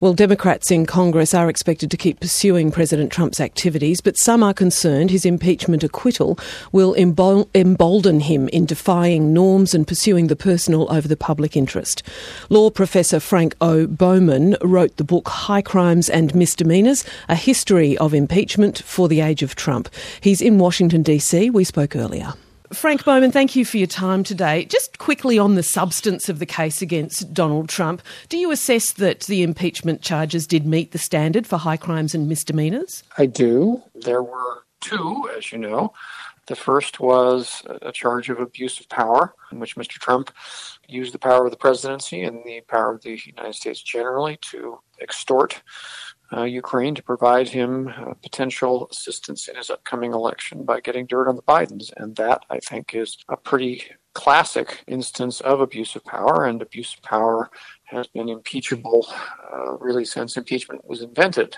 Well, Democrats in Congress are expected to keep pursuing President Trump's activities, but some are concerned his impeachment acquittal will embolden him in defying norms and pursuing the personal over the public interest. Law professor Frank O. Bowman wrote the book High Crimes and Misdemeanors, A History of Impeachment for the Age of Trump. He's in Washington, D.C. We spoke earlier. Frank Bowman, thank you for your time today. Just quickly on the substance of the case against Donald Trump, do you assess that the impeachment charges did meet the standard for high crimes and misdemeanors? I do. There were two, as you know. The first was a charge of abuse of power, in which Mr. Trump used the power of the presidency and the power of the United States generally to extort Ukraine to provide him potential assistance in his upcoming election by getting dirt on the Bidens. And that, I think, is a pretty classic instance of abuse of power, and abuse of power has been impeachable really since impeachment was invented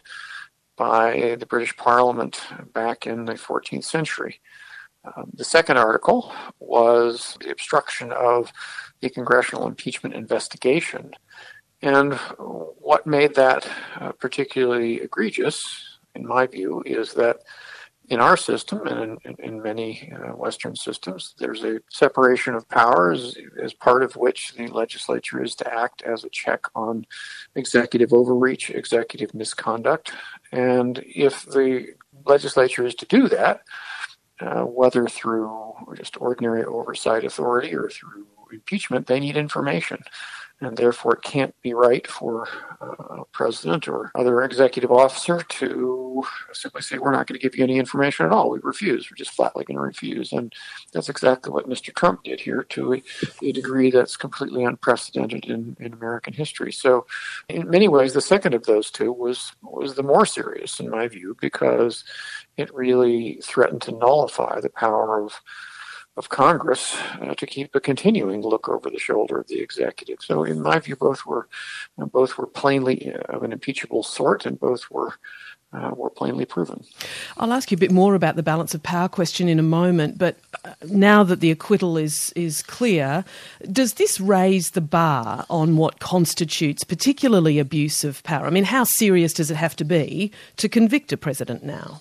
by the British Parliament back in the 14th century. The second article was the obstruction of the congressional impeachment investigation. And what made that particularly egregious, in my view, is that in our system and in many Western systems, there's a separation of powers as part of which the legislature is to act as a check on executive overreach, executive misconduct. And if the legislature is to do that, whether through just ordinary oversight authority or through impeachment, they need information. And therefore, it can't be right for a president or other executive officer to simply say, we're not going to give you any information at all. We refuse. We're just flatly going to refuse. And that's exactly what Mr. Trump did here to a degree that's completely unprecedented in American history. So in many ways, the second of those two was the more serious, in my view, because it really threatened to nullify the power of Congress to keep a continuing look over the shoulder of the executive. So in my view, both were plainly of an impeachable sort, and both were plainly proven. I'll ask you a bit more about the balance of power question in a moment, but now that the acquittal is clear, does this raise the bar on what constitutes particularly abuse of power? I mean, how serious does it have to be to convict a president now?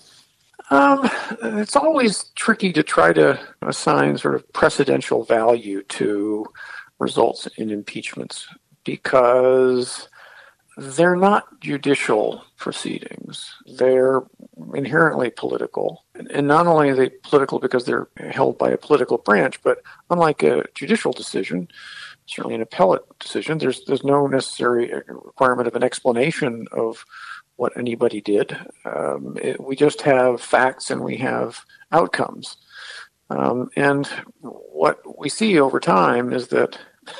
It's always tricky to try to assign sort of precedential value to results in impeachments because they're not judicial proceedings. They're inherently political. And not only are they political because they're held by a political branch, but unlike a judicial decision, certainly an appellate decision, there's no necessary requirement of an explanation of what anybody did. We just have facts and we have outcomes. And what we see over time is that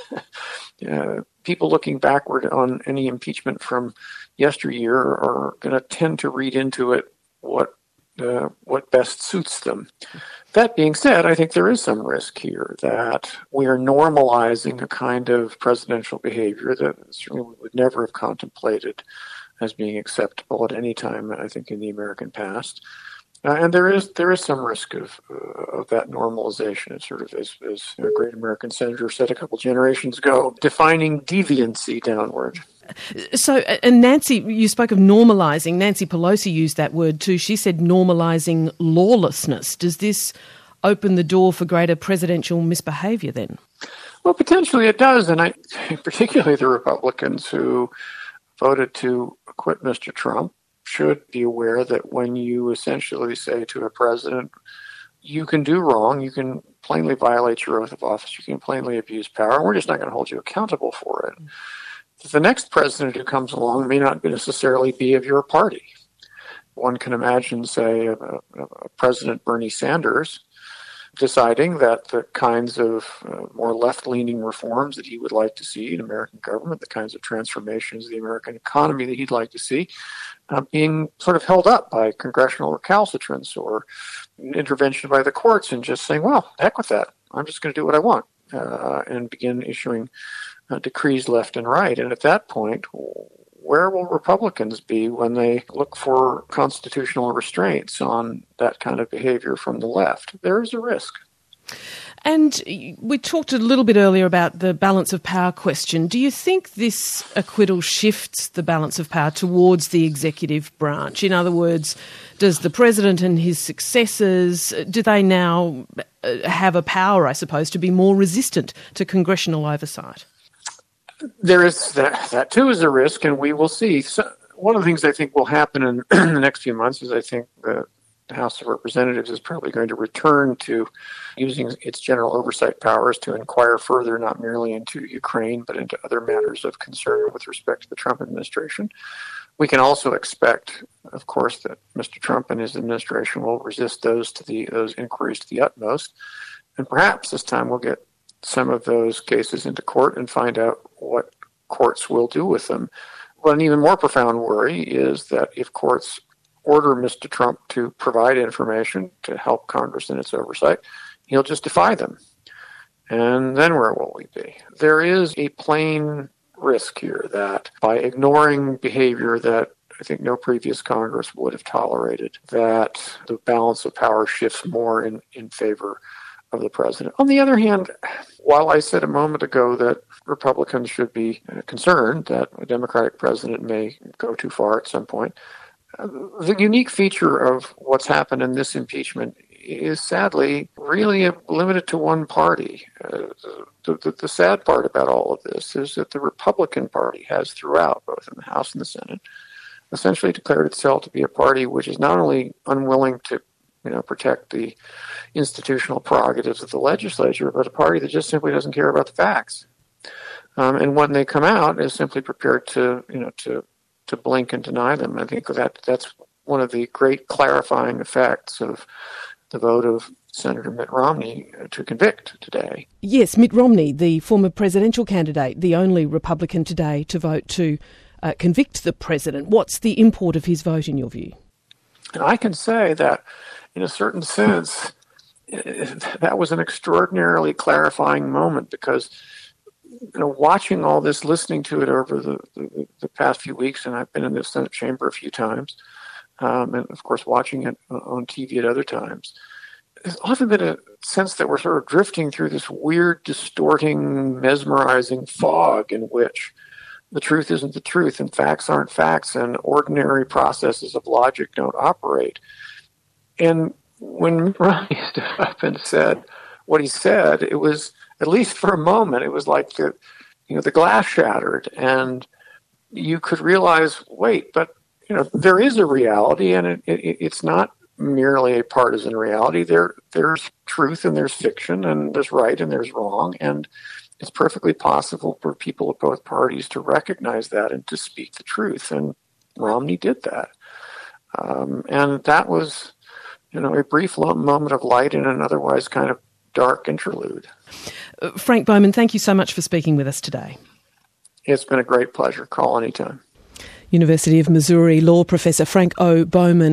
people looking backward on any impeachment from yesteryear are going to tend to read into it what best suits them. That being said, I think there is some risk here that we are normalizing a kind of presidential behavior that certainly we would never have contemplated as being acceptable at any time, I think, in the American past. And there is some risk of that normalization. It's sort of, as a great American senator said a couple generations ago, defining deviancy downward. So, and Nancy, you spoke of normalizing. Nancy Pelosi used that word too. She said normalizing lawlessness. Does this open the door for greater presidential misbehavior then? Well, potentially it does. And particularly the Republicans who voted to acquit Mr. Trump should be aware that when you essentially say to a president, you can do wrong, you can plainly violate your oath of office, you can plainly abuse power, and we're just not going to hold you accountable for it. The next president who comes along may not necessarily be of your party. One can imagine, say, President Bernie Sanders deciding that the kinds of more left-leaning reforms that he would like to see in American government, the kinds of transformations of the American economy that he'd like to see, being sort of held up by congressional recalcitrance or intervention by the courts, and just saying, well, heck with that. I'm just going to do what I want, and begin issuing decrees left and right. And at that point, where will Republicans be when they look for constitutional restraints on that kind of behavior from the left? There is a risk. And we talked a little bit earlier about the balance of power question. Do you think this acquittal shifts the balance of power towards the executive branch? In other words, does the president and his successors, do they now have a power, I suppose, to be more resistant to congressional oversight? There is that too is a risk, and we will see. So one of the things I think will happen in the next few months is I think the House of Representatives is probably going to return to using its general oversight powers to inquire further, not merely into Ukraine, but into other matters of concern with respect to the Trump administration. We can also expect, of course, that Mr. Trump and his administration will resist those inquiries to the utmost. And perhaps this time we'll get some of those cases into court and find out what courts will do with them. But an even more profound worry is that if courts order Mr. Trump to provide information to help Congress in its oversight, he'll just defy them. And then where will we be? There is a plain risk here that by ignoring behavior that I think no previous Congress would have tolerated, that the balance of power shifts more in favor of the president. On the other hand, while I said a moment ago that Republicans should be concerned that a Democratic president may go too far at some point, the unique feature of what's happened in this impeachment is sadly really limited to one party. The sad part about all of this is that the Republican Party has throughout, both in the House and the Senate, essentially declared itself to be a party which is not only unwilling to protect the institutional prerogatives of the legislature, but a party that just simply doesn't care about the facts. And when they come out, is simply prepared to blink and deny them. I think that's one of the great clarifying effects of the vote of Senator Mitt Romney to convict today. Yes, Mitt Romney, the former presidential candidate, the only Republican today to vote to convict the president. What's the import of his vote in your view? I can say that in a certain sense, that was an extraordinarily clarifying moment because watching all this, listening to it over the past few weeks, and I've been in the Senate chamber a few times, and of course watching it on TV at other times, there's often been a sense that we're sort of drifting through this weird, distorting, mesmerizing fog in which the truth isn't the truth and facts aren't facts and ordinary processes of logic don't operate. And when Romney stood up and said what he said, it was, at least for a moment, it was like the glass shattered and you could realize, wait, but there is a reality and it's not merely a partisan reality. There's truth and there's fiction and there's right and there's wrong, and it's perfectly possible for people of both parties to recognize that and to speak the truth. And Romney did that. And that was, a brief moment of light in an otherwise kind of dark interlude. Frank Bowman, thank you so much for speaking with us today. It's been a great pleasure. Call anytime. University of Missouri law professor Frank O. Bowman.